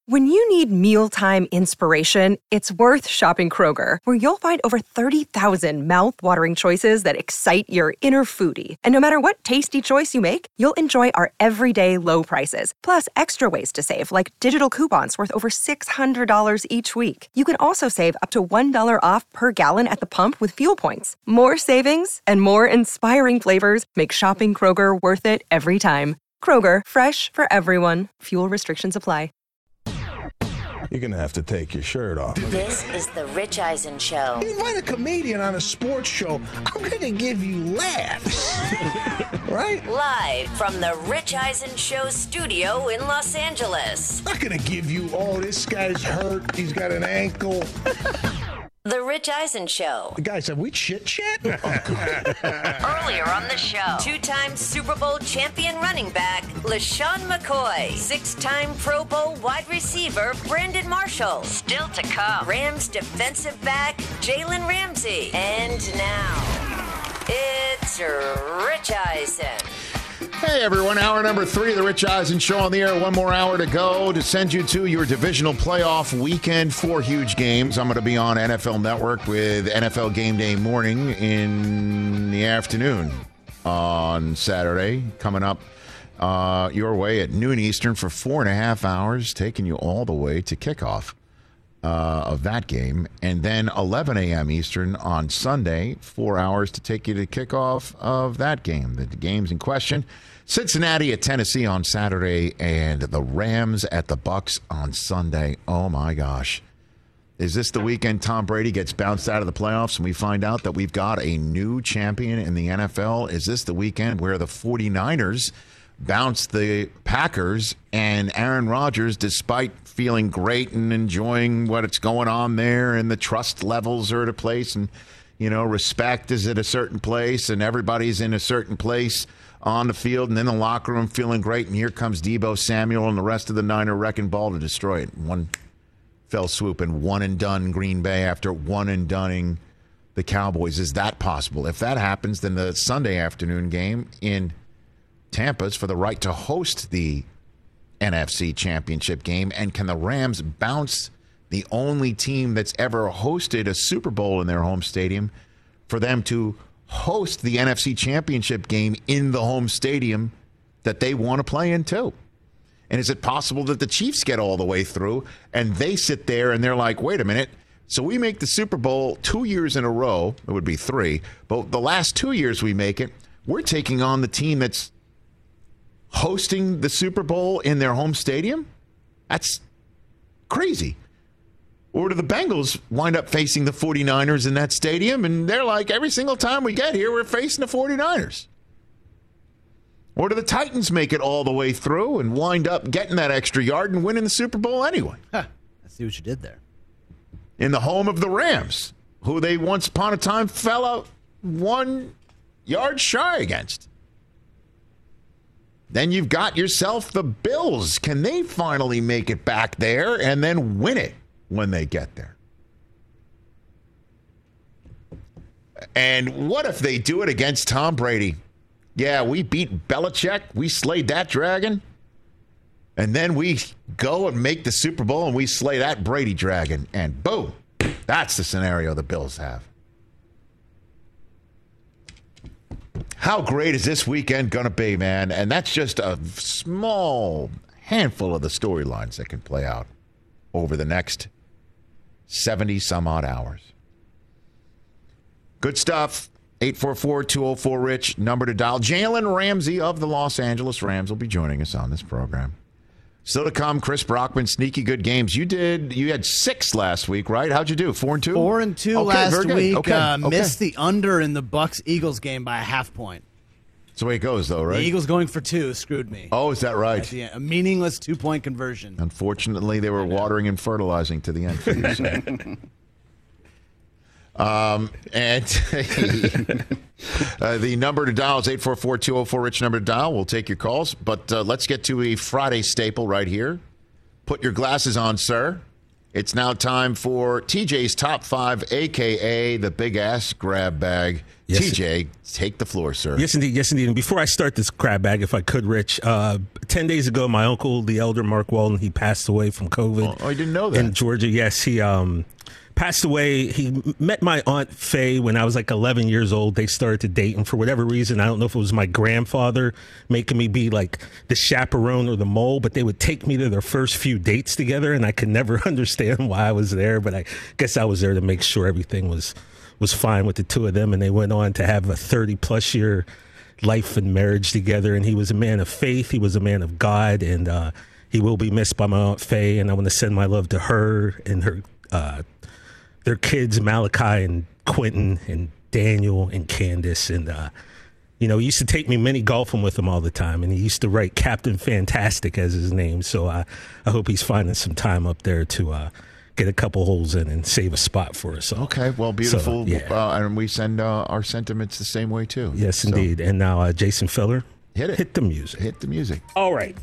When you need mealtime inspiration, it's worth shopping Kroger, where you'll find over 30,000 mouth-watering choices that excite your inner foodie. And no matter what tasty choice you make, you'll enjoy our everyday low prices, plus extra ways to save, like digital coupons worth over $600 each week. You can also save up to $1 off per gallon at the pump with fuel points. More savings and more inspiring flavors make shopping Kroger worth it every time. Kroger, fresh for everyone. Fuel restrictions apply. You're going to have to take your shirt off. This is the Rich Eisen Show. You invite a comedian on a sports show, I'm going to give you laughs. Right? Live from the Rich Eisen Show studio in Los Angeles. I'm not going to give you, this guy's hurt, he's got an ankle. The Rich Eisen Show. The guy said, we chit-chat? Earlier on the show, two-time Super Bowl champion running back, LaShawn McCoy. Six-time Pro Bowl wide receiver, Brandon Marshall. Still to come, Rams defensive back, Jalen Ramsey. And now, it's Rich Eisen. Hey everyone, hour number 3 of the Rich Eisen Show on the air. One more hour to go to send you to your divisional playoff weekend. 4 huge games. I'm going to be on NFL Network with NFL Game Day morning in the afternoon on Saturday. Coming up your way at noon Eastern for 4.5 hours, taking you all the way to kickoff of that game. And then 11 a.m. Eastern on Sunday, 4 hours to take you to kickoff of that game. The games in question: Cincinnati at Tennessee on Saturday, and the Rams at the Bucs on Sunday. Oh, my gosh. Is this the weekend Tom Brady gets bounced out of the playoffs and we find out that we've got a new champion in the NFL? Is this the weekend where the 49ers bounce the Packers and Aaron Rodgers, despite feeling great and enjoying what's going on there and the trust levels are at a place and, respect is at a certain place and everybody's in a certain place on the field and in the locker room feeling great, and here comes Deebo Samuel and the rest of the Niner wrecking ball to destroy it. One fell swoop and one and done Green Bay after one and doneing the Cowboys. Is that possible? If that happens, then the Sunday afternoon game in Tampa's for the right to host the NFC Championship game. And can the Rams bounce the only team that's ever hosted a Super Bowl in their home stadium for them to host the NFC Championship game in the home stadium that they want to play in too? And is it possible that the Chiefs get all the way through and they sit there and they're like, wait a minute, so we make the Super Bowl 2 years in a row, it would be 3, but the last 2 years we make it, we're taking on the team that's hosting the Super Bowl in their home stadium? That's crazy. Or do the Bengals wind up facing the 49ers in that stadium, and they're like, every single time we get here, we're facing the 49ers? Or do the Titans make it all the way through and wind up getting that extra yard and winning the Super Bowl anyway? I see what you did there. In the home of the Rams, who they once upon a time fell out 1 yard shy against. Then you've got yourself the Bills. Can they finally make it back there and then win it when they get there? And what if they do it against Tom Brady? Yeah, we beat Belichick. We slayed that dragon. And then we go and make the Super Bowl and we slay that Brady dragon. And boom, that's the scenario the Bills have. How great is this weekend going to be, man? And that's just a small handful of the storylines that can play out over the next 70-some-odd hours. Good stuff. 844-204-RICH, number to dial. Jalen Ramsey of the Los Angeles Rams will be joining us on this program. Still to come, Chris Brockman, sneaky good games. You had 6 last week, right? How'd you do? 4-2? 4-2 last week. Missed the under in the Bucs-Eagles game by a half point. That's the way it goes, though, right? The Eagles going for 2 screwed me. Oh, is that right? A meaningless 2-point conversion. Unfortunately, they were watering and fertilizing to the end for you. So. And the number to dial is 844-204-RICH, number to dial. We'll take your calls. But let's get to a Friday staple right here. Put your glasses on, sir. It's now time for TJ's Top 5, a.k.a. the Big Ass Grab Bag. Yes. TJ, take the floor, sir. Yes, indeed. Yes, indeed. And before I start this grab bag, if I could, Rich, 10 days ago, my uncle, the elder Mark Walden, he passed away from COVID. Oh, I didn't know that. In Georgia, yes. He passed away. He met my Aunt Faye when I was like 11 years old. They started to date, and for whatever reason, I don't know if it was my grandfather making me be like the chaperone or the mole, but they would take me to their first few dates together, and I could never understand why I was there, but I guess I was there to make sure everything was fine with the two of them, and they went on to have a 30-plus year life and marriage together, and he was a man of faith. He was a man of God, and he will be missed by my Aunt Faye, and I want to send my love to her and her their kids, Malachi and Quentin and Daniel and Candace. And, he used to take me mini golfing with him all the time, and he used to write Captain Fantastic as his name. So I hope he's finding some time up there to get a couple holes in and save a spot for us. So, okay, well, beautiful. So, yeah. And we send our sentiments the same way, too. Yes, indeed. And now, Jason Feller, hit the music. Hit the music. All right.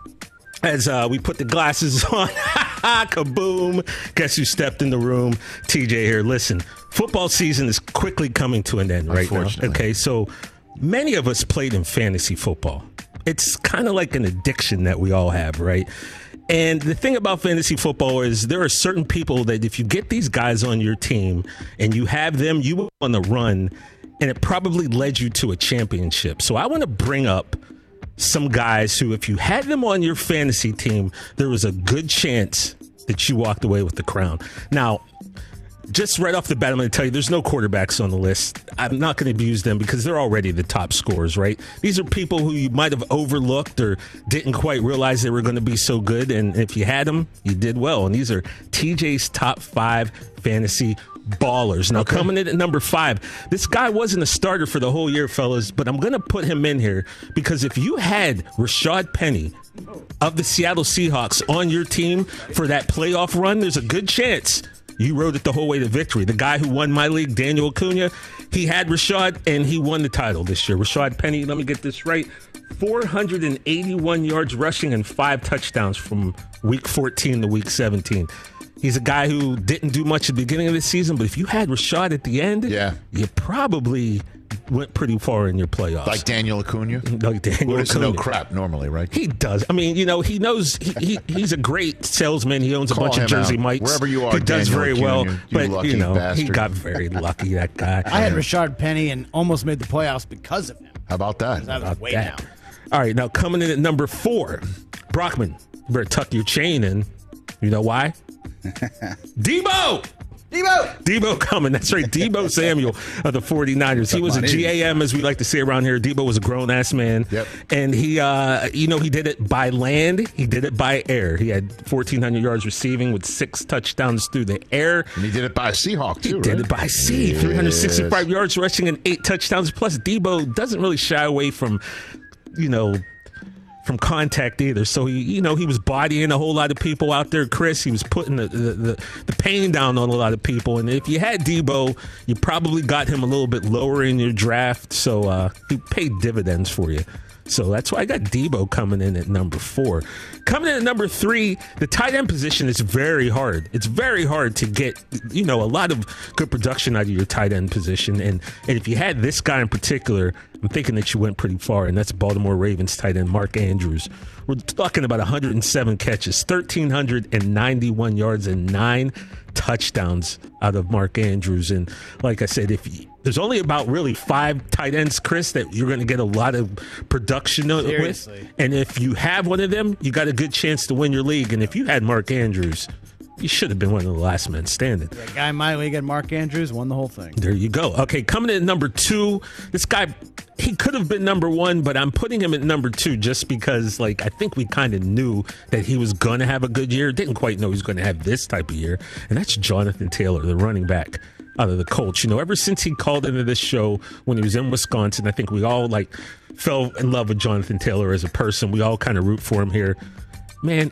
As we put the glasses on, kaboom, guess who stepped in the room? TJ here. Listen, football season is quickly coming to an end right now. Okay, so many of us played in fantasy football. It's kind of like an addiction that we all have, right? And the thing about fantasy football is there are certain people that if you get these guys on your team and you have them, you will on the run, and it probably led you to a championship. So I want to bring up some guys who, if you had them on your fantasy team, there was a good chance that you walked away with the crown. Now, just right off the bat, I'm going to tell you, there's no quarterbacks on the list. I'm not going to abuse them because they're already the top scorers, right? These are people who you might have overlooked or didn't quite realize they were going to be so good. And if you had them, you did well. And these are TJ's top 5 fantasy ballers. Now, coming in at number 5, this guy wasn't a starter for the whole year, fellas, but I'm going to put him in here because if you had Rashad Penny of the Seattle Seahawks on your team for that playoff run, there's a good chance you rode it the whole way to victory. The guy who won my league, Daniel Acuna, he had Rashad, and he won the title this year. Rashad Penny, let me get this right, 481 yards rushing and 5 touchdowns from week 14 to week 17. He's a guy who didn't do much at the beginning of the season, but if you had Rashad at the end, you probably went pretty far in your playoffs. Like Daniel Acuna? Like Daniel Acuna. No crap normally, right? He does. I mean, he knows he's a great salesman. He owns a bunch of Jersey Mikes. Wherever you are, he does Daniel very Acuna, well. but, bastard. He got very lucky, that guy. I had Rashad Penny and almost made the playoffs because of him. How about that? I was way down. All right, now coming in at number 4, Brockman. You better tuck your chain in. You know why? Debo coming. That's right. Debo Samuel of the 49ers. He was a GAM, as we like to say around here. Debo was a grown-ass man. Yep. And he, he did it by land. He did it by air. He had 1,400 yards receiving with 6 touchdowns through the air. And he did it by Seahawk, too, He did it by sea. Yes. 365 yards rushing and 8 touchdowns. Plus, Debo doesn't really shy away from, from contact either. So he was bodying a whole lot of people out there, Chris. He was putting the pain down on a lot of people. And if you had Debo, you probably got him a little bit lower in your draft. So he paid dividends for you. So that's why I got Debo coming in at number 4. Coming in at number 3, the tight end position is very hard. It's very hard to get, a lot of good production out of your tight end position. And if you had this guy in particular, I'm thinking that you went pretty far, and that's Baltimore Ravens tight end Mark Andrews. We're talking about 107 catches, 1,391 yards, and 9 touchdowns out of Mark Andrews. And like I said, there's only about really 5 tight ends, Chris, that you're going to get a lot of production with. And if you have one of them, you got a good chance to win your league. And if you had Mark Andrews, you should have been one of the last men standing. The guy in my league had Mark Andrews, won the whole thing. There you go. Okay, coming in at number 2, this guy, he could have been number 1, but I'm putting him at number 2 just because, I think we kind of knew that he was going to have a good year. Didn't quite know he was going to have this type of year. And that's Jonathan Taylor, the running back out of the Colts. Ever since he called into this show when he was in Wisconsin, I think we all, fell in love with Jonathan Taylor as a person. We all kind of root for him here. Man,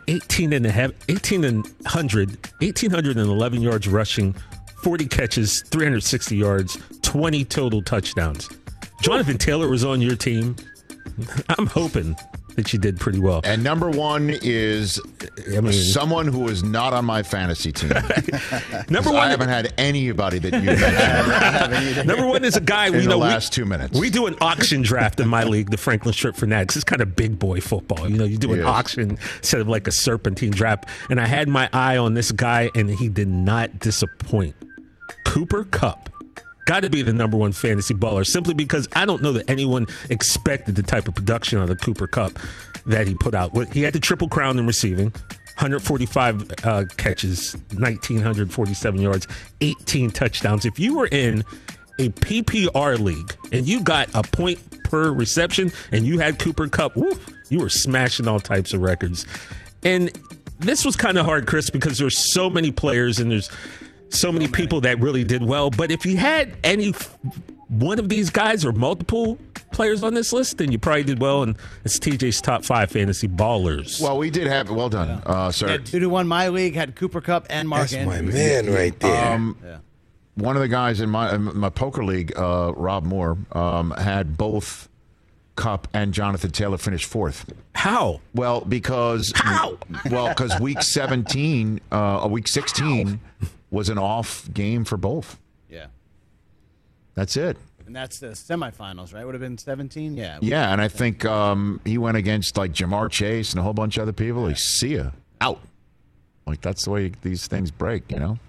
1,811 yards rushing, 40 catches, 360 yards, 20 total touchdowns. Jonathan Taylor was on your team. I'm hoping that you did pretty well. And number one is someone who is not on my fantasy team. Number one, I haven't had anybody that you mentioned. Number one is a guy in the last 2 minutes. We do an auction draft in my league, the Franklin Strip Fanatics. It's kind of big boy football. You do an auction instead of like a serpentine draft. And I had my eye on this guy, and he did not disappoint. Cooper Kupp. Got to be the number one fantasy baller, simply because I don't know that anyone expected the type of production out of Cooper Kupp that he put out. He had the triple crown in receiving, 145 catches, 1,947 yards, 18 touchdowns. If you were in a PPR league and you got a point per reception and you had Cooper Kupp, you were smashing all types of records. And this was kind of hard, Chris, because there's so many players and there's so many people that really did well. But if you had any one of these guys or multiple players on this list, then you probably did well. And it's TJ's top 5 fantasy ballers. Well, we did have well done, sir. Yeah, 2-1 my league had Cooper Kupp and Mark Andrews. That's my man right there. One of the guys in my poker league, Rob Moore, had both Kupp and Jonathan Taylor finish 4th. How? Well, because week 17, week 16 was an off game for both. Yeah. That's it. And that's the semifinals, right? Would have been 17? Yeah. Yeah, and I think he went against like Jamar Chase and a whole bunch of other people. Like, see ya. Out. Like, that's the way these things break,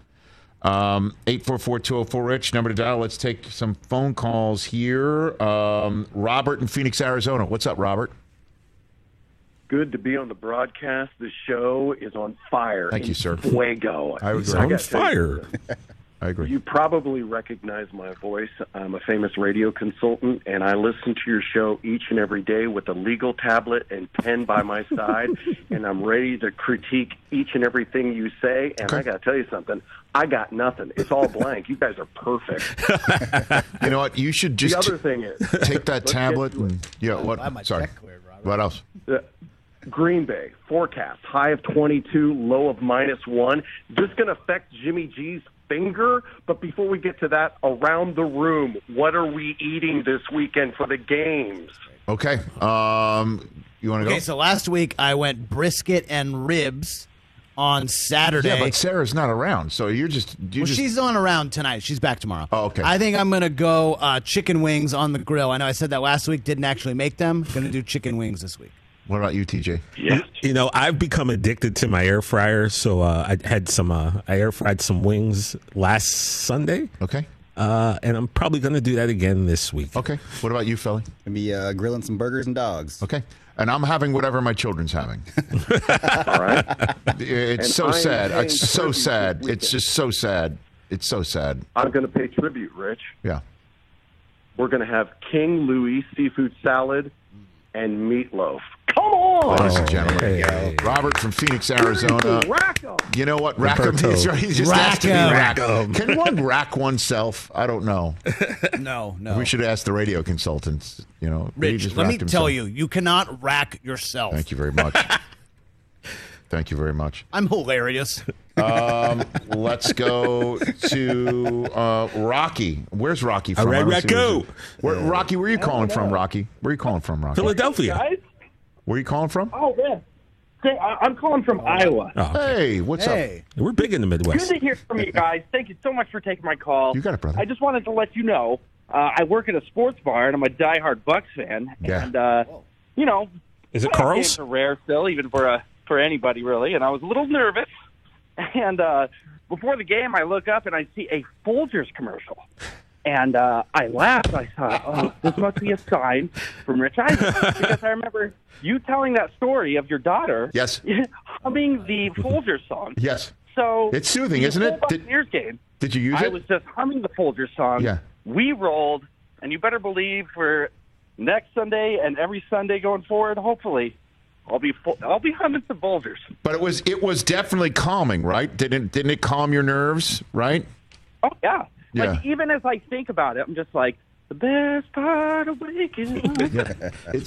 844-204-RICH, number to dial. Let's take some phone calls here. Robert in Phoenix, Arizona. What's up, Robert? Good to be on the broadcast. The show is on fire. Thank you, sir. Fuego. I agree. On fire. I agree. You probably recognize my voice. I'm a famous radio consultant, and I listen to your show each and every day with a legal tablet and pen by my side, and I'm ready to critique each and everything you say. And I got to tell you something. I got nothing. It's all blank. You guys are perfect. You know what? You should just the other thing is take that tablet and what? Sorry. What else? Green Bay forecast high of 22, low of -1. This going to affect Jimmy G's finger. But before we get to that, around the room, what are we eating this weekend for the games? Okay. You want to go? Okay, so last week I went brisket and ribs on Saturday. Yeah, but Sarah's not around, so she's on around tonight. She's back tomorrow. Oh, okay. I think I'm going to go chicken wings on the grill. I know I said that last week, didn't actually make them. Going to do chicken wings this week. What about you, TJ? Yes. I've become addicted to my air fryer, so I had I air fried some wings last Sunday. Okay. And I'm probably going to do that again this week. Okay. What about you, Philly? Gonna be grilling some burgers and dogs. Okay. And I'm having whatever my children's having. All right. It's And so I am sad. paying It's so tribute sad. this It's just so sad. It's so sad. I'm going to pay tribute, Rich. Yeah. We're going to have King Louis seafood salad and meatloaf. Come on! Ladies and gentlemen, Robert from Phoenix, Arizona. Rack 'em. You know what? Rack 'em. He's just asked to be rack 'em. Can one rack oneself? I don't know. No. We should ask the radio consultants. Rich, let me tell you, you cannot rack yourself. Thank you very much. Thank you very much. I'm hilarious. Let's go to Rocky. Where's Rocky from? Racco. Rocky, where are you calling from, Rocky? Where are you calling from, Rocky? Philadelphia. Guys? Where are you calling from? Oh, man. I'm calling from Iowa. Oh, okay. Hey, what's up? We're big in the Midwest. Good to hear from you guys. Thank you so much for taking my call. You got it, brother. I just wanted to let you know, I work at a sports bar, and I'm a diehard Bucks fan. Yeah. And, Is it playoff Carl's? games are rare still, even for anybody, really. And I was a little nervous. And before the game, I look up, and I see a Folgers commercial. And I laughed. I thought, this must be a sign from Rich Eisen. Because I remember you telling that story of your daughter Yes. humming the Folgers song. Yes. So It's soothing, the isn't it? whole Buccaneers game, Did you use I it? was just humming the Folgers song. Yeah. We rolled, and you better believe for next Sunday and every Sunday going forward, hopefully, I'll be humming some Folgers. But it was definitely calming, right? Didn't it calm your nerves, right? Oh, yeah. Yeah. Like, even as I think about it, I'm just like, the best part of waking up. It's,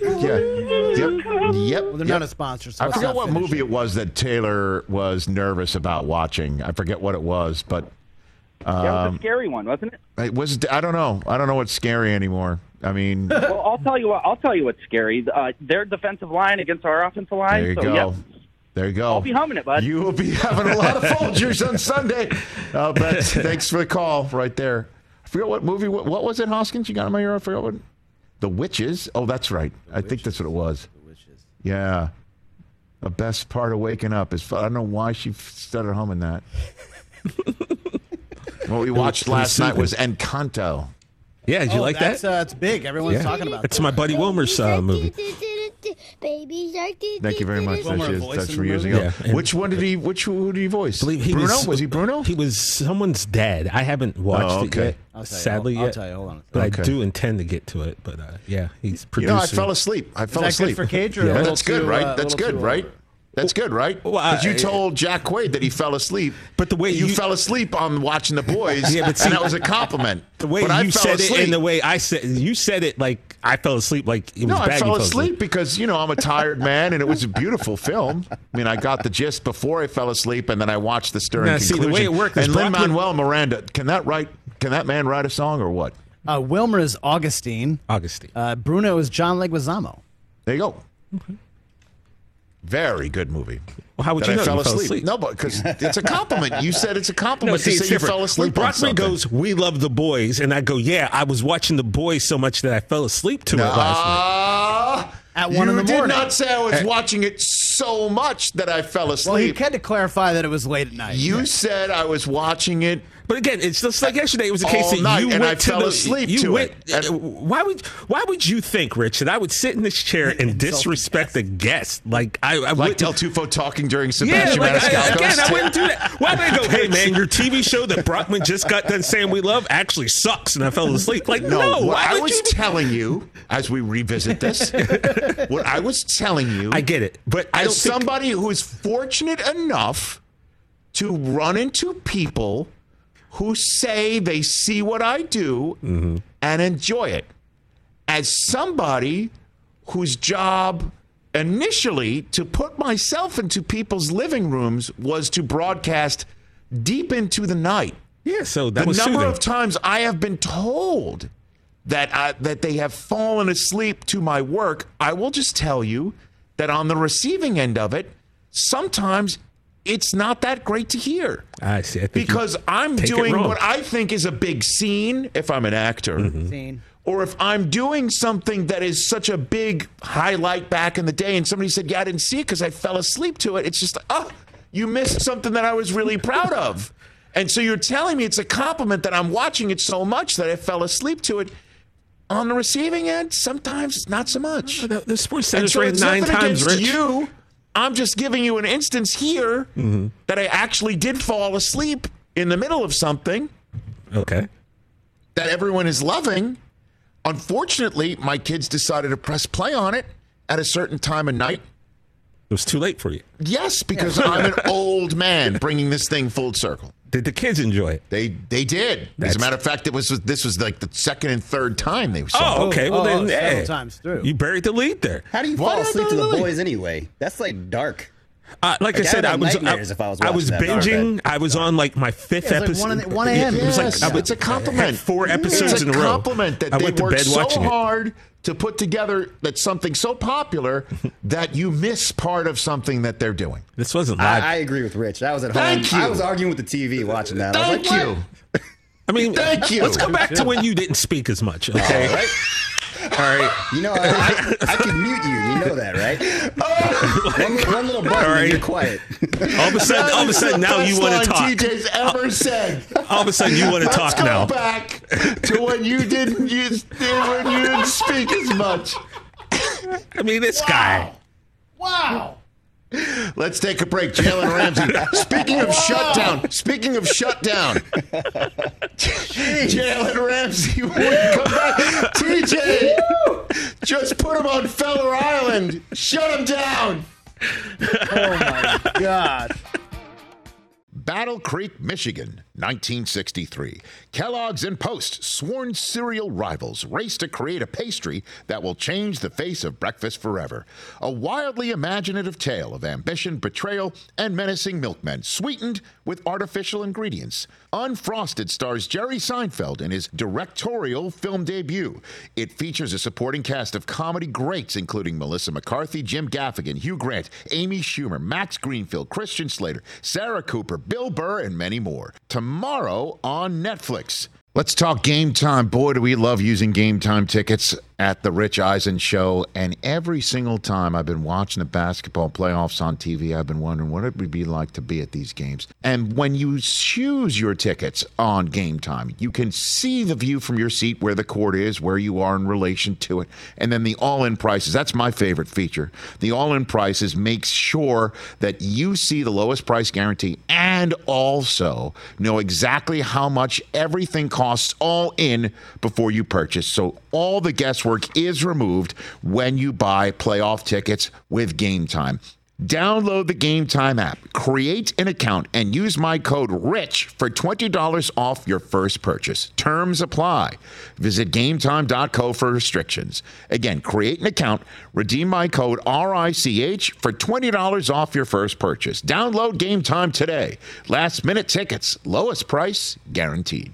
Yep. Well, they're not a sponsor. So I let's forget not what finish movie it was that Taylor was nervous about watching. I forget what it was, but That was a scary one, wasn't it? it was. I don't know. I don't know what's scary anymore. I mean, Well, I'll tell you what's scary. Their defensive line against our offensive line. there you so, go. Yep, There you go. I'll be humming it, bud. You will be having a lot of Folgers on Sunday. But thanks for the call right there. I forget what movie. What was it, Hoskins? You got in my ear? I forgot what. The Witches? Oh, that's right. I think that's what it was. The Witches. Yeah. The best part of waking up is, I don't know why she started humming that. What we watched last night was Encanto. Yeah, did you like that? It's big. Everyone's talking about it. It's my buddy Wilmer's movie. Thank you very much. That's from years ago. Yeah. Who did he voice? Bruno? Was he Bruno? He was someone's dad. I haven't watched it yet. Sadly, I'll tell you. Hold on. But I do intend to get to it. But yeah, he's producing. I fell asleep. Is that good for Cage? Or That's good, right? That's good, right? That's good, right? Because you told Jack Quaid that he fell asleep. But the way you fell asleep on watching The Boys, and that was a compliment. The way you said it and the way I said you said it, like I fell asleep, like it was bad. I fell asleep because I'm a tired man, and it was a beautiful film. I mean, I got the gist before I fell asleep, and then I watched the stirring conclusion. The way it worked, and Lin-Manuel Miranda, can that man write a song or what? Wilmer is Augustine. Bruno is John Leguizamo. There you go. Okay. Very good movie. Well, how would you know fell you fell asleep? asleep? No, but because it's a compliment. You said it's a compliment to say you fell asleep. When Brockman on goes, "We love The Boys," and I go, "Yeah, I was watching The Boys so much that I fell asleep to it last night." At 1 in the morning. You did not say I was watching it so much that I fell asleep. Well, you had to clarify that it was late at night. You said I was watching it. But again, it's just like yesterday. It was a case that night, you and went I fell asleep to it. Why would you think, Rich, that I would sit in this chair and disrespect a guest? Like I like Del Tufo talking during Sebastian Maniscalco. Again, I wouldn't do that. Why would I go, "Hey man, your TV show that Brockman just got done saying we love actually sucks," and I fell asleep? Like no. What I was telling you as we revisit this, what I was telling you, I get it, but as somebody who is fortunate enough to run into people who say they see what I do and enjoy it. As somebody whose job initially to put myself into people's living rooms was to broadcast deep into the night. Yeah, so that was the number soothing. of times I have been told that they have fallen asleep to my work, I will just tell you that on the receiving end of it, sometimes it's not that great to hear. I see. Because I'm doing what I think is a big scene if I'm an actor. Scene. Or if I'm doing something that is such a big highlight back in the day and somebody said, "Yeah, I didn't see it because I fell asleep to it." It's just, you missed something that I was really proud of. And so you're telling me it's a compliment that I'm watching it so much that I fell asleep to it. On the receiving end, sometimes not so much. The Sports Center's so rated 9 times, Rich. You. I'm just giving you an instance here that I actually did fall asleep in the middle of something. Okay. That everyone is loving. Unfortunately, my kids decided to press play on it at a certain time of night. It was too late for you. Yes, because I'm an old man bringing this thing full circle. Did the kids enjoy it? They did. As a matter of fact, this was like the second and third time they saw it. Oh, okay. Well, then, several times through. You buried the lead there. How do you fall asleep to The Boys anyway? That's like dark. Like I said, I was binging. I was on like my fifth episode. Like 1 a.m. It was like it's a compliment. 4 episodes in a row. It's a compliment that I they went to worked bed so watching it. hard to put together that's something so popular that you miss part of something that they're doing. This wasn't live. I agree with Rich. I was at home. Thank you. I was arguing with the TV watching that. I was Thank like, you. I mean, Thank you. Let's go back to when you didn't speak as much. Okay. All right. All right. You know, I can mute you. You know that, right? One little button, right. and you're quiet. All of a sudden, now you want to talk. TJ's ever said. All of a sudden, you want to talk now. Let's go back to when you didn't speak as much. I mean, this guy. Wow. Let's take a break. Jalen Ramsey. Speaking of shutdown. Jalen Ramsey, when we come back, TJ, just put him on Feller Island. Shut him down. Oh, my God. Battle Creek, Michigan. 1963. Kellogg's and Post, sworn cereal rivals, race to create a pastry that will change the face of breakfast forever. A wildly imaginative tale of ambition, betrayal, and menacing milkmen, sweetened with artificial ingredients. Unfrosted stars Jerry Seinfeld in his directorial film debut. It features a supporting cast of comedy greats, including Melissa McCarthy, Jim Gaffigan, Hugh Grant, Amy Schumer, Max Greenfield, Christian Slater, Sarah Cooper, Bill Burr, and many more. Tomorrow on Netflix. Let's talk Game Time. Boy, do we love using Game Time tickets at the Rich Eisen Show. And every single time I've been watching the basketball playoffs on TV, I've been wondering what it would be like to be at these games. And when you choose your tickets on Game Time, you can see the view from your seat where the court is, where you are in relation to it. And then the all-in prices. That's my favorite feature. The all-in prices makes sure that you see the lowest price guarantee and also know exactly how much everything costs all in before you purchase. So all the guesswork is removed when you buy playoff tickets with Game Time. Download the Game Time app, create an account, and use my code RICH for $20 off your first purchase. Terms apply. Visit GameTime.co for restrictions. Again, create an account, redeem my code RICH for $20 off your first purchase. Download Game Time today. Last minute tickets, lowest price guaranteed.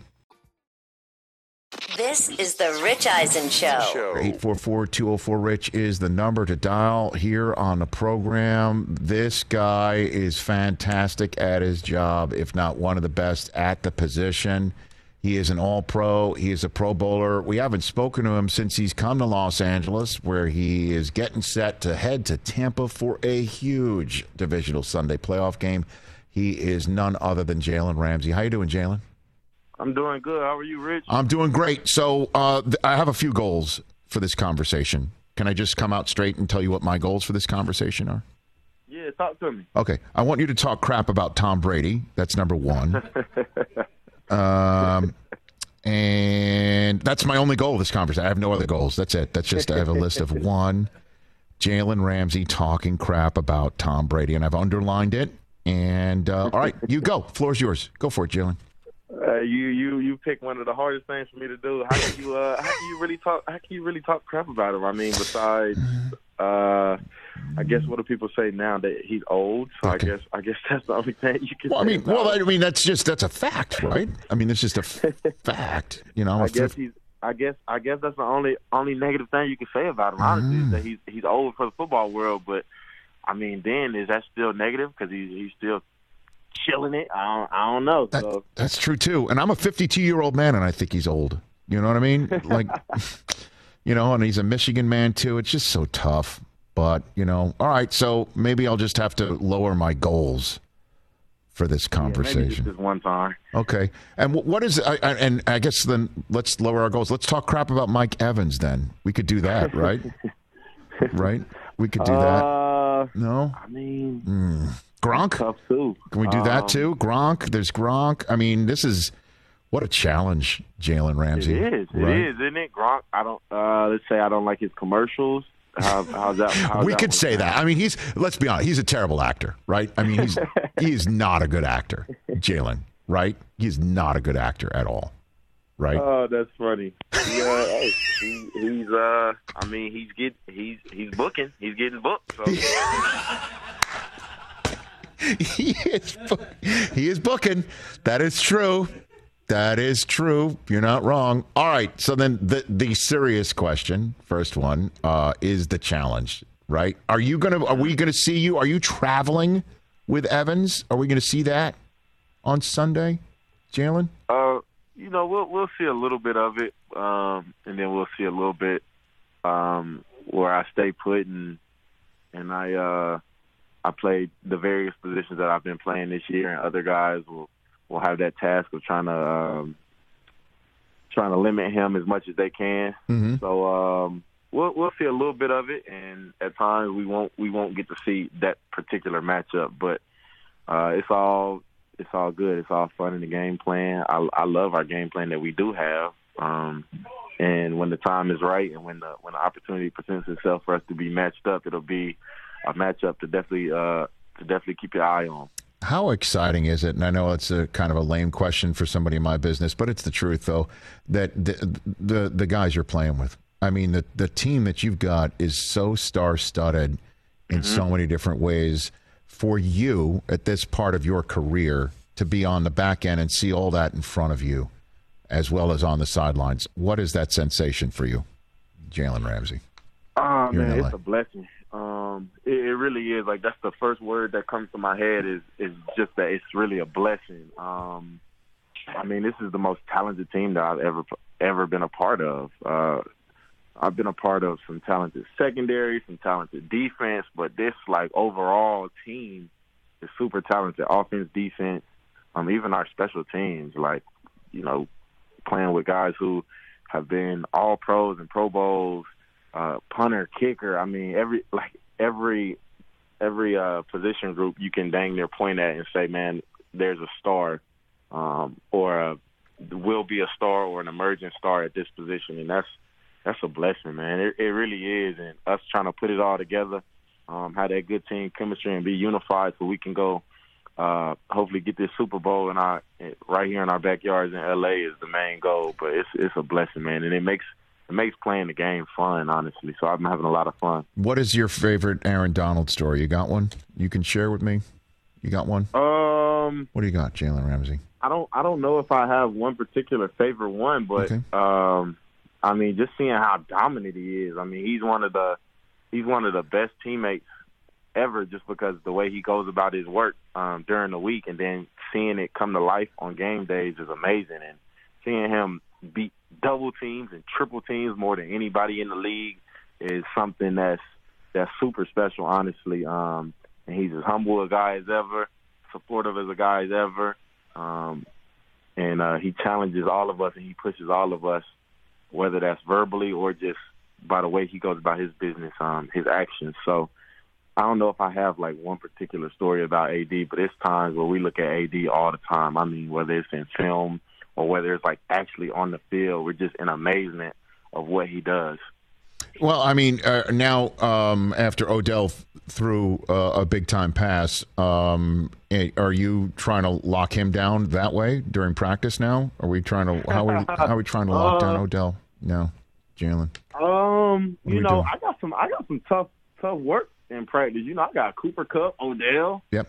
This is the Rich Eisen Show. 844-204-RICH is the number to dial here on the program. This guy is fantastic at his job, if not one of the best at the position. He is an all-pro. He is a Pro Bowler. We haven't spoken to him since he's come to Los Angeles, where he is getting set to head to Tampa for a huge divisional Sunday playoff game. He is none other than Jalen Ramsey. How you doing, Jalen? I'm doing good. How are you, Rich? I'm doing great. So I have a few goals for this conversation. Can I just come out straight and tell you what my goals for this conversation are? Yeah, talk to me. Okay. I want you to talk crap about Tom Brady. That's number one. And that's my only goal of this conversation. I have no other goals. That's it. That's just I have a list of one. Jalen Ramsey talking crap about Tom Brady, and I've underlined it. And all right, you go. Floor's yours. Go for it, Jalen. You pick one of the hardest things for me to do. How can you really talk crap about him? I mean, besides, I guess what do people say now that he's old? So okay. I guess that's the only thing you can. Well, I mean, that's a fact, right? I mean, it's just a fact. You know, I guess that's the only negative thing you can say about him. Honestly, is that he's old for the football world. But I mean, then is that still negative because he's still chilling it? I don't know. That's true too. And I'm a 52-year-old man, and I think he's old. You know what I mean? Like, you know, and he's a Michigan man too. It's just so tough. But you know, all right. So maybe I'll just have to lower my goals for this conversation. Yeah, maybe just one time. Okay. And what is? And I guess then let's lower our goals. Let's talk crap about Mike Evans. Then we could do that, right? Right? We could do that. No. I mean. Gronk? Tough too. Can we do that too? Gronk? There's Gronk. I mean, this is what a challenge, Jalen Ramsey. It is. Right? It is, isn't it? Gronk, I don't let's say I don't like his commercials. How's that? We could say that. I mean, let's be honest, he's a terrible actor, right? I mean, he's not a good actor, Jalen, right? He's not a good actor at all. Right? Oh, that's funny. Yeah, he's I mean, he's booking. He's getting booked. So. He is booking. That is true. That is true. You're not wrong. All right. So then the serious question, first one, is the challenge, right? Are we gonna see you? Are you traveling with Evans? Are we gonna see that on Sunday, Jalen? You know, we'll see a little bit of it, and then we'll see a little bit where I stay put and I played the various positions that I've been playing this year, and other guys will have that task of trying to limit him as much as they can. Mm-hmm. So we'll see a little bit of it, and at times we won't get to see that particular matchup. But it's all good. It's all fun in the game plan. I love our game plan that we do have. And when the time is right, and when the opportunity presents itself for us to be matched up, it'll be a matchup to definitely keep your eye on. How exciting is it? And I know it's a kind of a lame question for somebody in my business, but it's the truth, though, that the guys you're playing with. I mean, the team that you've got is so star-studded in so many different ways. For you, at this part of your career, to be on the back end and see all that in front of you, as well as on the sidelines, what is that sensation for you, Jalen Ramsey? Oh, man, it's a blessing. It really is. Like, that's the first word that comes to my head is just that it's really a blessing. I mean, this is the most talented team that I've ever been a part of. I've been a part of some talented secondary, some talented defense, but this, like, overall team is super talented. Offense, defense, even our special teams, like, you know, playing with guys who have been all pros and Pro Bowls, punter, kicker. I mean, every position group you can dang near point at and say, man, there's a star, or will be a star or an emerging star at this position, and that's a blessing, man. It really is, and us trying to put it all together, have that good team chemistry and be unified so we can go hopefully get this Super Bowl right here in our backyards in LA is the main goal. But it's a blessing, man, and it makes playing the game fun, honestly. So I'm having a lot of fun. What is your favorite Aaron Donald story? You got one you can share with me? You got one? What do you got, Jalen Ramsey? I don't know if I have one particular favorite one, but okay. I mean, just seeing how dominant he is. I mean, he's one of the best teammates ever, just because the way he goes about his work during the week, and then seeing it come to life on game days is amazing. And seeing him beat double teams and triple teams more than anybody in the league is something that's super special, honestly. And he's as humble a guy as ever, supportive as a guy as ever, and he challenges all of us and he pushes all of us, whether that's verbally or just by the way he goes about his business, his actions. So I don't know if I have like one particular story about AD, but it's times where we look at AD all the time. I mean, whether it's in film or whether it's like actually on the field, we're just in amazement of what he does. Well, I mean, now after Odell threw a big-time pass, are you trying to lock him down that way during practice now? Are we trying to how are we trying to lock down Odell now, Jalen? You know, I got some tough work in practice. You know, I got Cooper Kupp, Odell. Yep.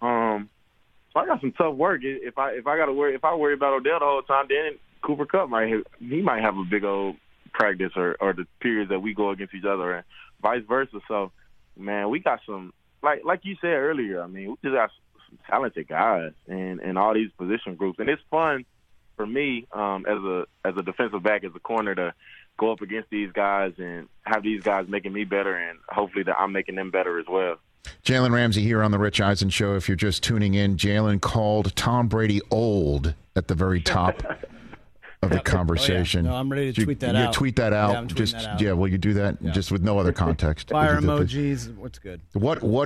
So I got some tough work. If I worry about Odell the whole time, then Cooper Kupp might have a big old practice or the periods that we go against each other and vice versa. So, man, we got some like you said earlier. I mean, we just got some talented guys in all these position groups, and it's fun for me as a defensive back, as a corner, to go up against these guys and have these guys making me better, and hopefully that I'm making them better as well. Jalen Ramsey here on the Rich Eisen Show. If you're just tuning in, Jalen called Tom Brady old at the very top of the conversation. Oh, yeah. No, I'm ready to tweet that out. You tweet that out. Yeah, I'm tweeting that out. Will you do that just with no other context? Fire emojis. What's good? What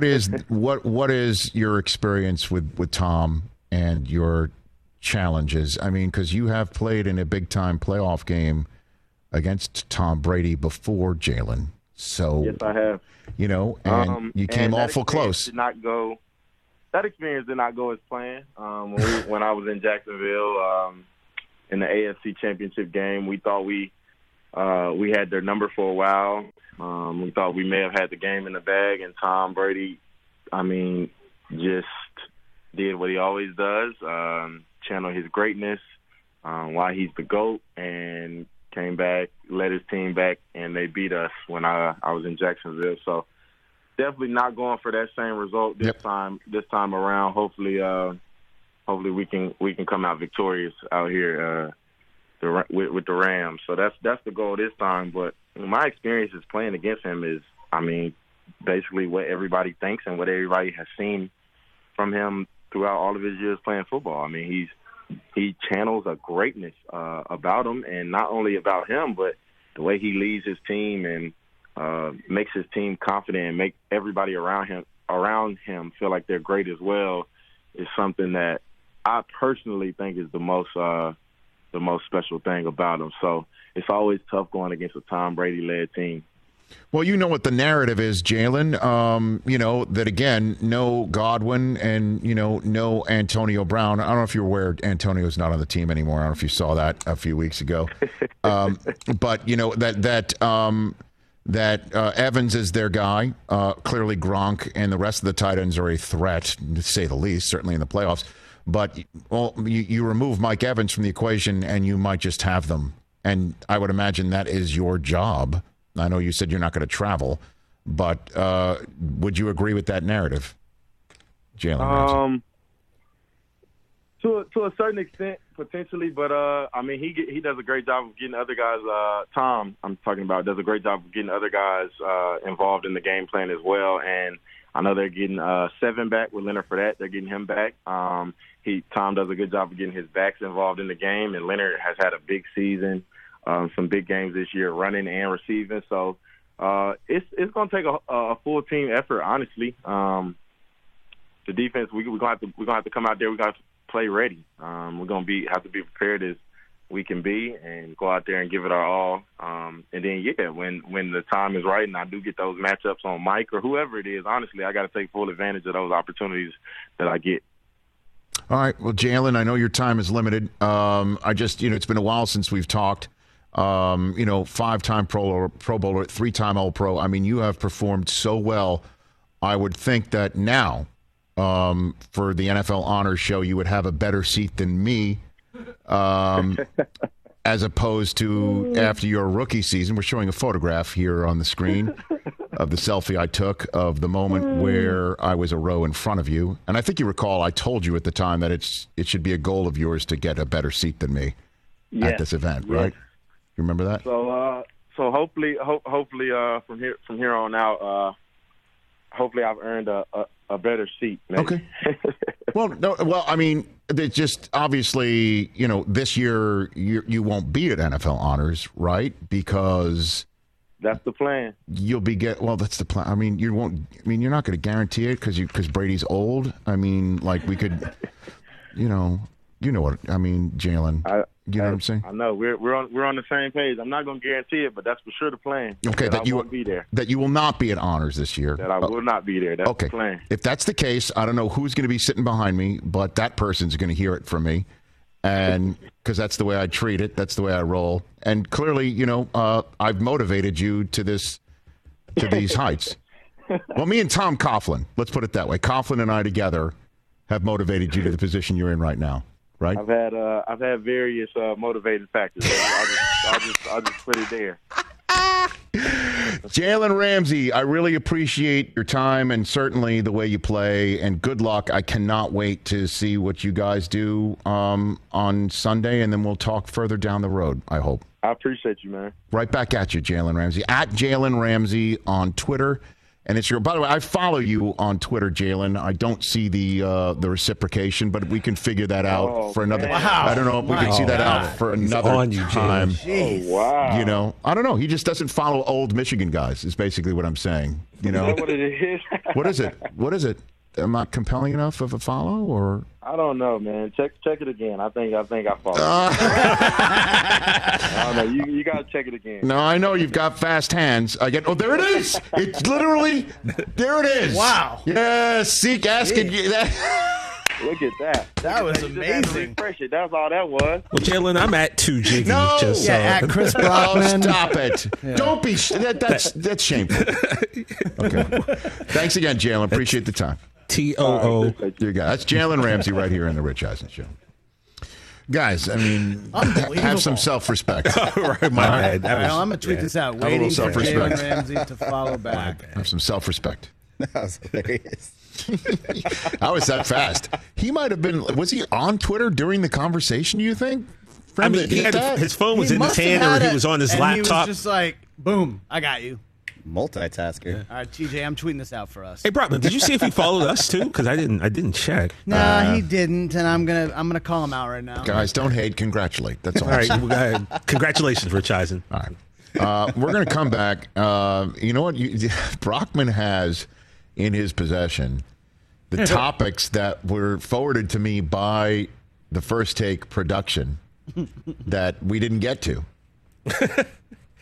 is your experience with Tom and your challenges? I mean, because you have played in a big time playoff game against Tom Brady before, Jalen. So yes, I have. You know, and you came awful close. That experience did not go as planned. When I was in Jacksonville in the AFC Championship game, we thought we had their number for a while. We thought we may have had the game in the bag, and Tom Brady, I mean, just did what he always does, channel his greatness, why he's the GOAT, and came back, led his team back, and they beat us when I was in Jacksonville. So definitely not going for that same result this time. This time around, hopefully we can come out victorious out here with the Rams. So that's the goal this time. But my experience is playing against him is, I mean, basically what everybody thinks and what everybody has seen from him throughout all of his years playing football. I mean, he channels a greatness about him, and not only about him, but the way he leads his team and makes his team confident and make everybody around him feel like they're great as well is something that I personally think is the most special thing about him. So it's always tough going against a Tom Brady-led team. Well, you know what the narrative is, Jalen. That again, no Godwin and, no Antonio Brown. I don't know if you're aware Antonio's not on the team anymore. I don't know if you saw that a few weeks ago. But, that Evans is their guy. Clearly Gronk and the rest of the tight ends are a threat, to say the least, certainly in the playoffs. But you remove Mike Evans from the equation and you might just have them. And I would imagine that is your job. I know you said you're not going to travel, but would you agree with that narrative, Jalen? To a certain extent, potentially, but he does a great job of getting other guys. Tom, I'm talking about, does a great job of getting other guys involved in the game plan as well. And I know they're getting 7 back with Leonard Fournette. They're getting him back. Tom does a good job of getting his backs involved in the game, and Leonard has had a big season, some big games this year, running and receiving. So it's going to take a full team effort, honestly. The defense, we're gonna have to come out there. We got to play ready. We're going to have to be prepared as we can be and go out there and give it our all. And then, when the time is right and I do get those matchups on Mike or whoever it is, honestly, I got to take full advantage of those opportunities that I get. All right. Well, Jalen, I know your time is limited. It's been a while since we've talked. 5-time Pro Bowler, 3-time All-Pro. I mean, you have performed so well. I would think that now, for the NFL Honors Show, you would have a better seat than me, as opposed to after your rookie season. We're showing a photograph here on the screen of the selfie I took of the moment where I was a row in front of you. And I think you recall I told you at the time that it should be a goal of yours to get a better seat than me at this event, right? You remember that? So hopefully from here on out, hopefully I've earned a better seat. Maybe. Okay. I mean, it's just obviously, this year you won't be at NFL Honors, right? Because that's the plan. You'll be that's the plan. I mean, you're not going to guarantee it because Brady's old. I mean, like we could, you know what I mean, Jalen. You know what I'm saying? I know we're on the same page. I'm not going to guarantee it, but that's for sure the plan. Okay, that you won't be there. That you will not be at Honors this year. That I will not be there. That's the plan. If that's the case, I don't know who's going to be sitting behind me, but that person's going to hear it from me, and because that's the way I treat it, that's the way I roll. And clearly, I've motivated you to these heights. Well, me and Tom Coughlin, let's put it that way. Coughlin and I together have motivated you to the position you're in right now. Right. I've had various motivating factors. I'll just put it there. Jalen Ramsey, I really appreciate your time and certainly the way you play. And good luck. I cannot wait to see what you guys do on Sunday, and then we'll talk further down the road, I hope. I appreciate you, man. Right back at you, Jalen Ramsey. At Jalen Ramsey on Twitter. And it's by the way, I follow you on Twitter, Jalen. I don't see the reciprocation, but we can figure that out for another. Wow. I don't know if we can see that out for another time. Oh, wow. I don't know. He just doesn't follow old Michigan guys. Is basically what I'm saying. Is that what it is? What is it? Am I compelling enough of a follow, or? I don't know, man. Check it again. I think I followed. I don't know. You got to check it again. No, I know you've got fast hands. Oh, there it is. It's literally there. It is. Wow. Yes. Seek asking you that. Look at that. That was amazing. Refresh it. That's all that was. Well, Jalen, I'm at 2 Jiggy. No. At Chris Brockman. Oh, stop it. Yeah. Don't be. That's shameful. Okay. Thanks again, Jalen. Appreciate the time. TOO. You got that's Jalen Ramsey right here in the Rich Eisen Show. Guys, I mean, have some self-respect. Right, my bad. I'm going to tweet this out. Waiting for Jalen Ramsey to follow back. Have some self-respect. That was hilarious. How was that fast? He might have been. Was he on Twitter during the conversation, you think? I mean, his phone was in his hand or he was on his laptop. He was just like, boom, I got you. Multitasker. Yeah. All right, TJ, I'm tweeting this out for us. Hey, Brockman, did you see if he followed us too? Because I didn't check. Nah, he didn't, and I'm gonna call him out right now. Guys, don't hate, congratulate. That's all. All right, congratulations, Rich Eisen. All right, we're gonna come back. You know what? Brockman has in his possession the topics that were forwarded to me by the First Take production that we didn't get to.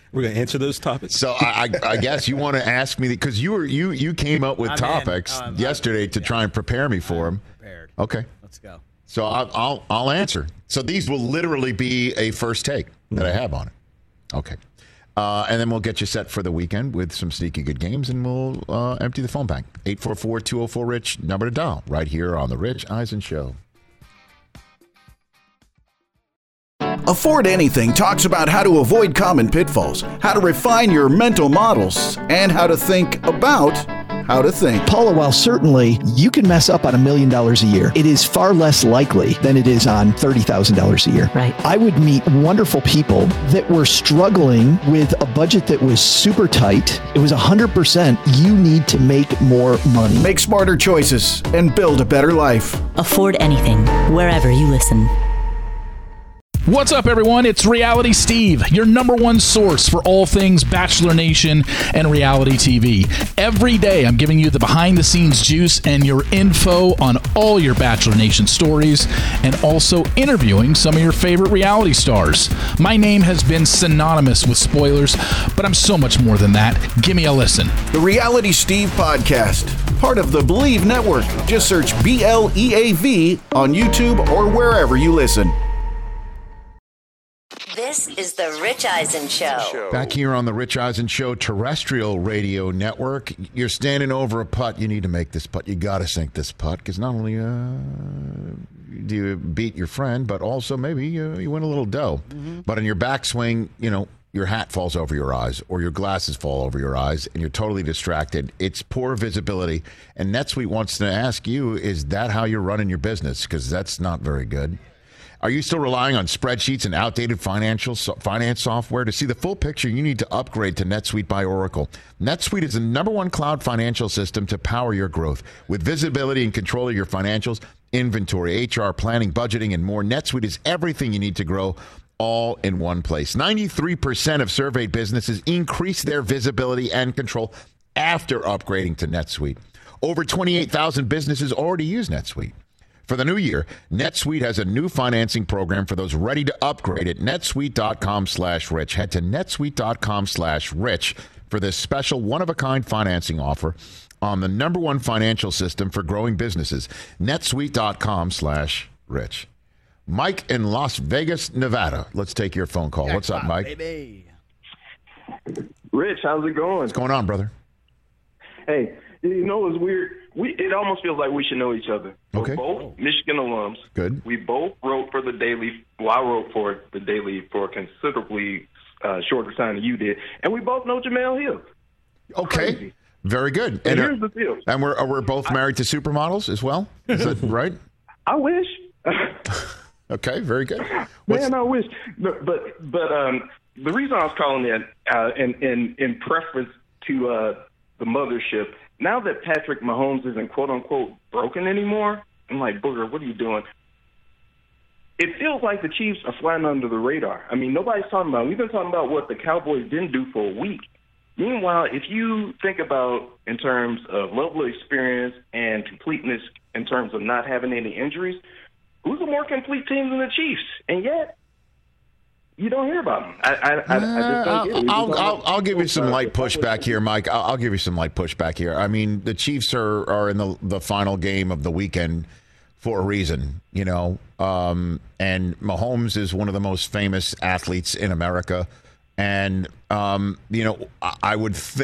We're going to answer those topics. So I guess you want to ask me because you came up with topics yesterday to try and prepare me for them. Prepared. Okay, let's go. So I'll answer. So these will literally be a first take that I have on it. Okay, and then we'll get you set for the weekend with some sneaky good games, and we'll empty the phone bank. 844-204-RICH, number to dial right here on the Rich Eisen Show. Afford Anything talks about how to avoid common pitfalls, how to refine your mental models, and how to think about how to think. Paula, while certainly you can mess up on $1 million a year, it is far less likely than it is on $30,000 a year. Right. I would meet wonderful people that were struggling with a budget that was super tight. It was 100%. You need to make more money. Make smarter choices and build a better life. Afford Anything, wherever you listen. What's up, everyone? It's Reality Steve, your number one source for all things Bachelor Nation and reality TV. Every day, I'm giving you the behind-the-scenes juice and your info on all your Bachelor Nation stories, and also interviewing some of your favorite reality stars. My name has been synonymous with spoilers, but I'm so much more than that. Give me a listen. The Reality Steve Podcast, part of the Believe Network. Just search BLEAV on YouTube or wherever you listen. This is the Rich Eisen Show. Back here on the Rich Eisen Show terrestrial radio network. You're standing over a putt. You need to make this putt. You got to sink this putt because not only do you beat your friend, but also maybe you win a little dough. Mm-hmm. But in your backswing, your hat falls over your eyes or your glasses fall over your eyes and you're totally distracted. It's poor visibility. And NetSuite wants to ask you, is that how you're running your business? Because that's not very good. Are you still relying on spreadsheets and outdated finance software? To see the full picture, you need to upgrade to NetSuite by Oracle. NetSuite is the number one cloud financial system to power your growth. With visibility and control of your financials, inventory, HR, planning, budgeting, and more, NetSuite is everything you need to grow all in one place. 93% of surveyed businesses increase their visibility and control after upgrading to NetSuite. Over 28,000 businesses already use NetSuite. For the new year, NetSuite has a new financing program for those ready to upgrade at netsuite.com/rich. Head to netsuite.com/rich for this special one-of-a-kind financing offer on the number one financial system for growing businesses, netsuite.com/rich. Mike in Las Vegas, Nevada. Let's take your phone call. What's up, Mike? Baby. Rich, how's it going? What's going on, brother? Hey, it's weird. It almost feels like we should know each other. Okay. We're both Michigan alums. Good. We both wrote for the Daily. Well, I wrote for the Daily for a considerably shorter time than you did, and we both know Jamel Hill. Okay. Crazy. Very good. And here's the deal. And we're both married to supermodels as well? Is that right? I wish. Okay, very good. Man, I wish. But the reason I was calling that in preference to the mothership, now that Patrick Mahomes isn't quote-unquote broken anymore, I'm like, Booger, what are you doing? It feels like the Chiefs are flying under the radar. I mean, nobody's talking about it. We've been talking about what the Cowboys didn't do for a week. Meanwhile, if you think about in terms of level of experience and completeness in terms of not having any injuries, who's a more complete team than the Chiefs? And yet, you don't hear about them. I just don't get it. I'll give you some light pushback here, Mike. I'll give you some light pushback here. I mean, the Chiefs are in the final game of the weekend for a reason, and Mahomes is one of the most famous athletes in America. And I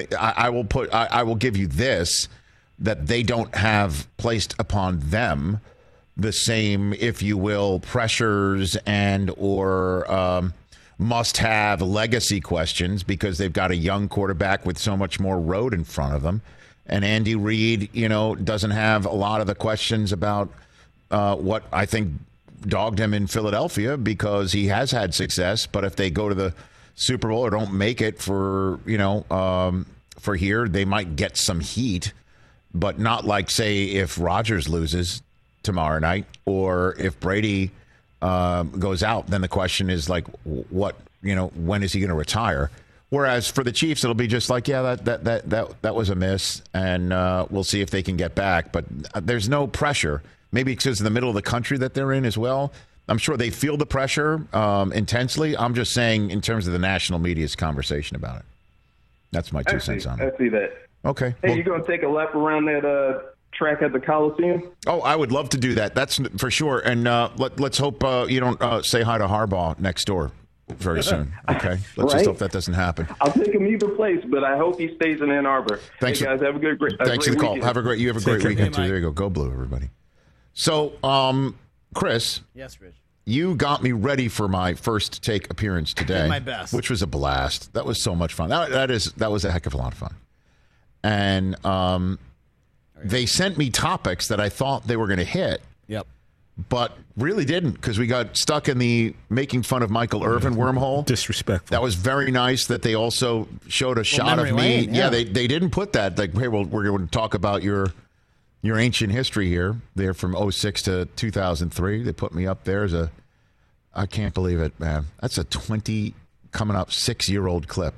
will give you this, that they don't have placed upon them the same, if you will, pressures and or must-have legacy questions because they've got a young quarterback with so much more road in front of them. And Andy Reid, doesn't have a lot of the questions about what I think dogged him in Philadelphia because he has had success. But if they go to the Super Bowl or don't make it for here, they might get some heat, but not like, say, if Rodgers loses tomorrow night or if Brady goes out, then the question is like, when is he going to retire? Whereas for the Chiefs, it'll be just like, yeah, that was a miss, and we'll see if they can get back. But there's no pressure. Maybe because of the middle of the country that they're in as well. I'm sure they feel the pressure intensely. I'm just saying in terms of the national media's conversation about it. That's my 2 cents on it. I see that. Okay. Hey, you going to take a lap around that track at the Coliseum? Oh, I would love to do that. That's for sure. And let's hope you don't say hi to Harbaugh next door very soon. Okay. Let's just hope that doesn't happen. I'll take him either place, but I hope he stays in Ann Arbor. Thanks, hey guys. Have a great thanks for the call. weekend. You have a great weekend too. There you go. Go Blue, everybody. So, Chris. Yes, Rich. You got me ready for my first take appearance today. I did my best. Which was a blast. That was so much fun. That was a heck of a lot of fun. And they sent me topics that I thought they were going to hit. Yep. But really didn't, because we got stuck in the making fun of Michael Irvin wormhole. Disrespectful. That was very nice that they also showed a shot of me. Lane, yeah. They didn't put that. Like, hey, well, we're going to talk about your ancient history here. They're from 2006 to 2003. They put me up there as I can't believe it, man. That's a 6-year-old clip.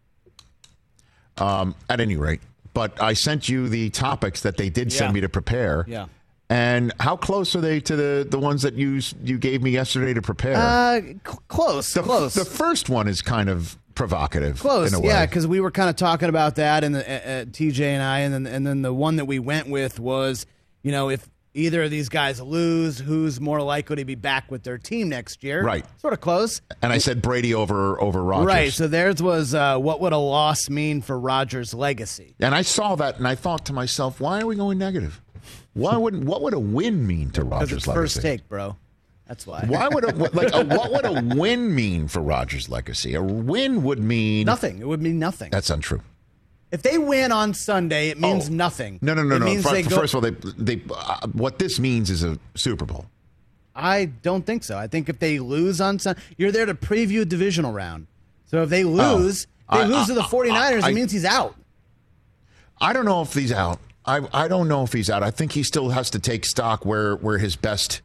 At any rate. But I sent you the topics that they did send me to prepare. Yeah. And how close are they to the ones that you gave me yesterday to prepare? Close. The first one is kind of provocative. Close, in a way. yeah, because we were kind of talking about that, and TJ and I, and then the one that we went with was, if either of these guys lose, who's more likely to be back with their team next year? Right. Sort of close. And I said Brady over Rodgers. Right. So theirs was what would a loss mean for Rodgers' legacy? And I saw that, and I thought to myself, why are we going negative? What would a win mean to Rodgers' legacy? First take, bro. That's why. Why would what would a win mean for Rodgers' legacy? A win would mean nothing. It would mean nothing. That's untrue. If they win on Sunday, it means nothing. No. Means First of all, they what this means is a Super Bowl. I don't think so. I think if they lose on Sunday, you're there to preview a divisional round. So if they lose, to the 49ers, it means he's out. I don't know if he's out. I don't know if he's out. I think he still has to take stock where his best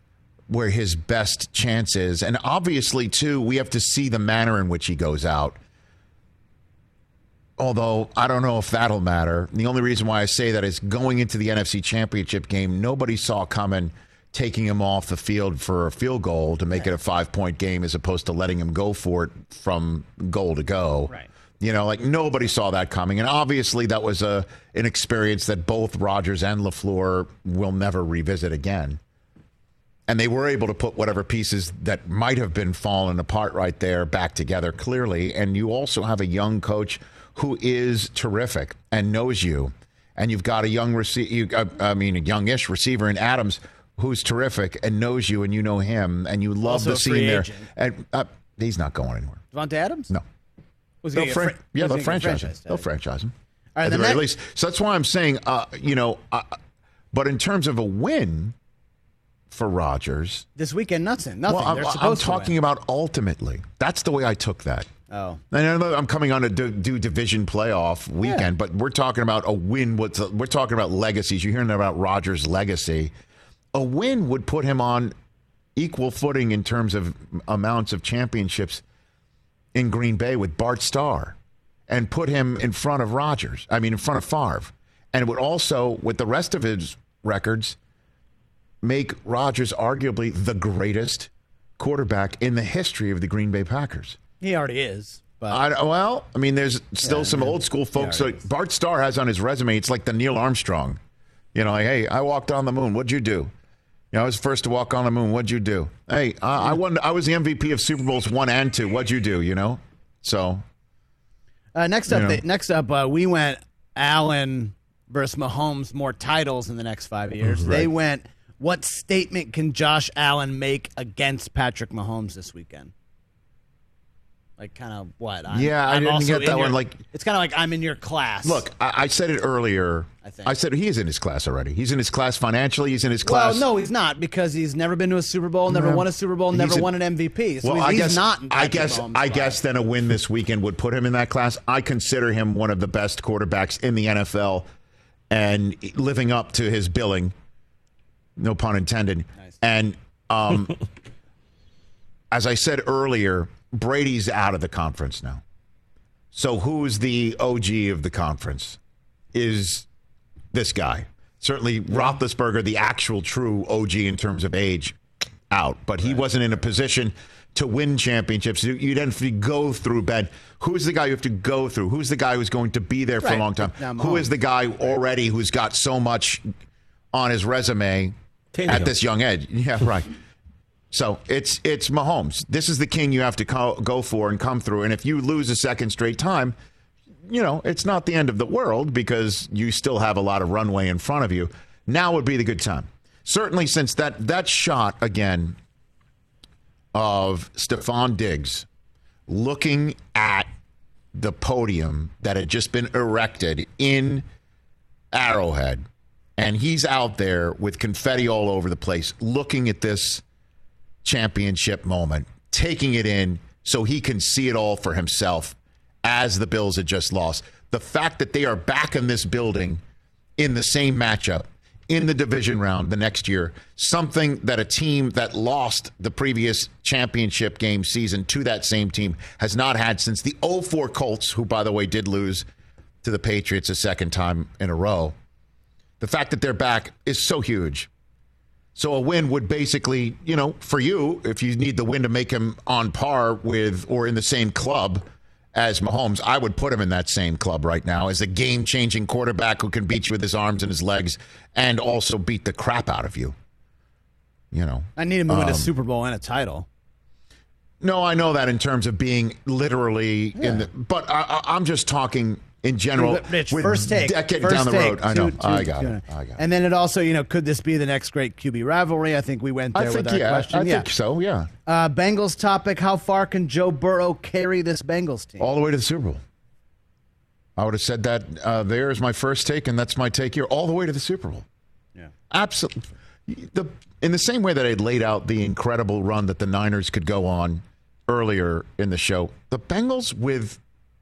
chance is. And obviously, too, we have to see the manner in which he goes out. Although, I don't know if that'll matter. The only reason why I say that is going into the NFC Championship game, nobody saw coming taking him off the field for a field goal to make it a 5-point game as opposed to letting him go for it from goal to go. Right. Nobody saw that coming. And obviously that was an experience that both Rodgers and LaFleur will never revisit again. And they were able to put whatever pieces that might have been falling apart right there back together clearly. And you also have a young coach who is terrific and knows you. And you've got a youngish receiver in Adams who's terrific and knows you and you know him. And you love also the scene there. Agent. And he's not going anywhere. Devontae Adams? No. They'll franchise him. They'll franchise him. All right, at the very least. So that's why I'm saying, but in terms of a win for Rodgers this weekend, nothing. Well, I'm to talking win. about ultimately. That's the way I took that. Oh, I know I'm coming on to do division playoff weekend, but we're talking about a win. We're talking about legacies. You're hearing about Rodgers' legacy. A win would put him on equal footing in terms of amounts of championships in Green Bay with Bart Starr, and put him in front of Rodgers. In front of Favre. And it would also, with the rest of his records, make Rodgers arguably the greatest quarterback in the history of the Green Bay Packers. He already is. But there's still some old school folks. So Bart Starr has on his resume, it's like the Neil Armstrong. Hey, I walked on the moon. What'd you do? I was first to walk on the moon. What'd you do? Hey, I won. I was the MVP of Super Bowls 1 and 2. What'd you do? So next up, we went Allen versus Mahomes, more titles in the next 5 years. Right. They went, what statement can Josh Allen make against Patrick Mahomes this weekend? Like, kind of what? I didn't get that one. It's kind of like I'm in your class. Look, I said it earlier. I said he is in his class already. He's in his class financially. He's in his class. Well, no, he's not, because he's never been to a Super Bowl, never won a Super Bowl, never won an MVP. So he's not in Patrick Mahomes' I guess then a win this weekend would put him in that class. I consider him one of the best quarterbacks in the NFL and living up to his billing. No pun intended. Nice. And as I said earlier, Brady's out of the conference now. So who's the OG of the conference? Is this guy. Certainly Roethlisberger, the actual true OG in terms of age. out, but he wasn't in a position to win championships. You'd have to go through Ben. Who's the guy you have to go through? Who's the guy who's going to be there for a long time? Who is the guy already who's got so much on his resume at this young age? Yeah, right. So it's Mahomes. This is the king you have to go for and come through. And if you lose a second straight time, it's not the end of the world because you still have a lot of runway in front of you. Now would be the good time. Certainly since that shot again of Stephon Diggs looking at the podium that had just been erected in Arrowhead, and he's out there with confetti all over the place looking at this championship moment, taking it in so he can see it all for himself as the Bills had just lost. The fact that they are back in this building in the same matchup in the division round the next year, something that a team that lost the previous championship game season to that same team has not had since the 2004 Colts, who, by the way, did lose to the Patriots a second time in a row. The fact that they're back is so huge. So a win would basically, for you, if you need the win to make him on par with or in the same club as Mahomes, I would put him in that same club right now as a game-changing quarterback who can beat you with his arms and his legs and also beat the crap out of you. I need him to win a Super Bowl and a title. No, I know that in terms of being literally in the... But I'm just talking in general. Rich, with first take. Decade first down the take, road. I know. I got it. And then it also, could this be the next great QB rivalry? I think we went there with that question. I think so, yeah. Bengals topic, how far can Joe Burrow carry this Bengals team? All the way to the Super Bowl. I would have said that there is my first take, and that's my take here. All the way to the Super Bowl. Yeah. Absolutely. In the same way that I laid out the incredible run that the Niners could go on earlier in the show, the Bengals with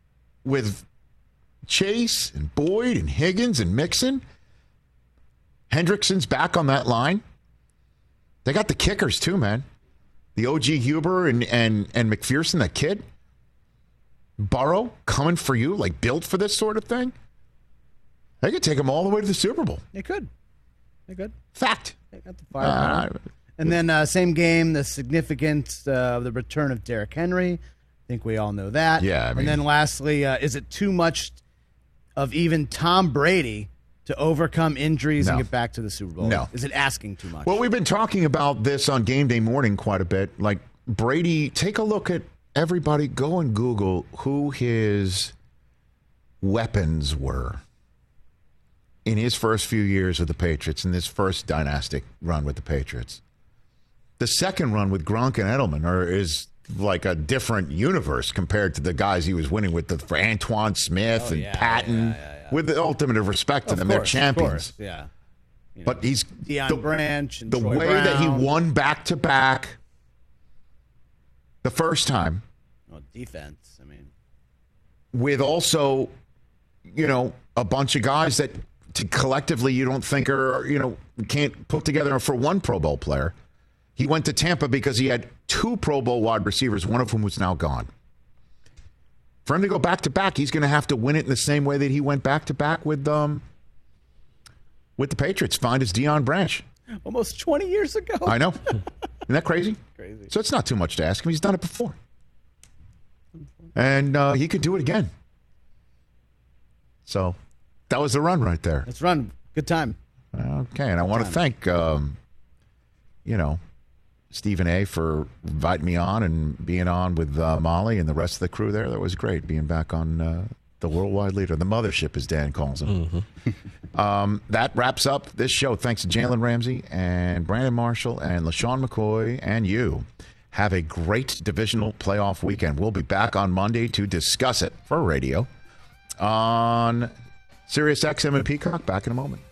Chase and Boyd and Higgins and Mixon, Hendrickson's back on that line. They got the kickers too, man. The OG Huber and McPherson, that kid. Burrow coming for you, like built for this sort of thing. They could take them all the way to the Super Bowl. They could. Fact. They got the fire. And then same game, the significance of the return of Derrick Henry. I think we all know that. Yeah. And then lastly, is it too much of even Tom Brady to overcome injuries and get back to the Super Bowl? No. Is it asking too much? Well, we've been talking about this on Game Day Morning quite a bit. Like, Brady, take a look at everybody. Go and Google who his weapons were in his first few years with the Patriots, in this first dynastic run with the Patriots. The second run with Gronk and Edelman is like a different universe compared to the guys he was winning with, for Antoine Smith and Patton. With the ultimate of respect to them, they're champions. Yeah. But he's Deion Branch and the Troy way Brown. that he won back-to-back the first time. Well, defense, I mean. With also, a bunch of guys that collectively you don't think are, can't put together for one Pro Bowl player. He went to Tampa because he had 2 Pro Bowl wide receivers, one of whom was now gone. For him to go back-to-back, he's going to have to win it in the same way that he went back-to-back with the Patriots. Find his Deion Branch. Almost 20 years ago. I know. Isn't that crazy? Crazy. So it's not too much to ask him. He's done it before. And he could do it again. So that was the run right there. Let's run. Good time. Okay, and I want to thank, Stephen A. for inviting me on and being on with Molly and the rest of the crew there. That was great, being back on the Worldwide Leader, the mothership, as Dan calls him. Mm-hmm. That wraps up this show. Thanks to Jalen Ramsey and Brandon Marshall and LaShawn McCoy and you. Have a great divisional playoff weekend. We'll be back on Monday to discuss it for radio on Sirius XM and Peacock. Back in a moment.